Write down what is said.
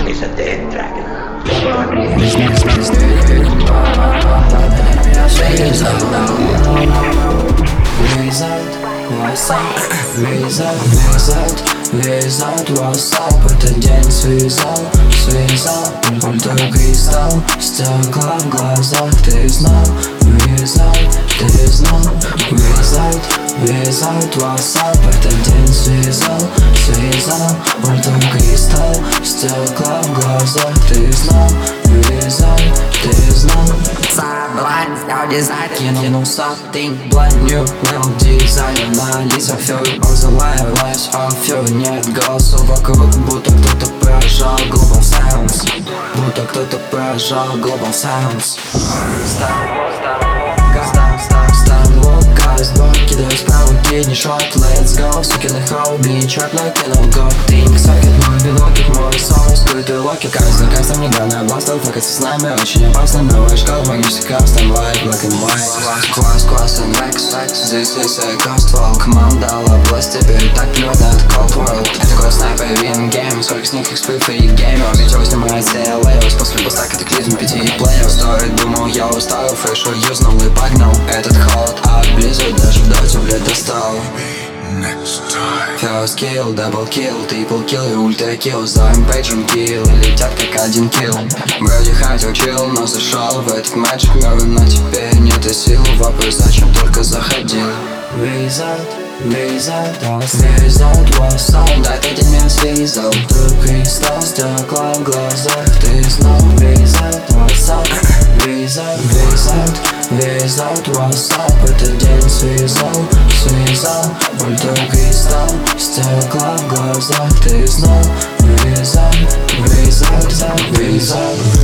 missä teet track. Вязать WhatsApp, этот день связал Ультра кристалл, стекла в глазах. Ты знал, вязать, ты знал. Вязать WhatsApp, этот день связал Ультра кристалл, стекла в глазах. Ты знал, вязать, ты знал. Blind, scout design. Кинул something blind, new level дизайн. Анализа фью, разлаялась фью. Нет голосов вокруг, будто кто-то поражал Global Silence. Будто кто-то поражал Global Silence. Кидаю справа, кидни шот, let's go. Сукины хобби, черт накинул год. Think сокет, мой билокет, мой сон, скрытый локет. Каждый кастом, не грана бластов, фокаться с нами очень опасно. Новая школа, магический кастом, white, black and white. Class and Rex, this is a ghost wall. Команда область, теперь так плюет на cold world. Это такой снайпер, вин гейм, сколько с них экспы, фри геймер. Метео снимает CLA, после боста катаклизм 5 плееров. Стоит, думал, я устал, фрешу юзнул и погнал. Этот холод облизывает, даже в доте, блядь, достал. First kill, double kill, triple kill и ультра kill. За импейджем kill и летят как один kill. Вроде хотел chill, но зашел в этот матч мёртв. Но теперь нет и сил, вопрос зачем только заходил. Вязать WhatsApp, да этот день меня связал. Ты кристалл, стекла в глазах. Ты знал, вязать WhatsApp. Вязать WhatsApp, этот день связал Ультра кристалл, стекла в глазах. Ты знал, вязать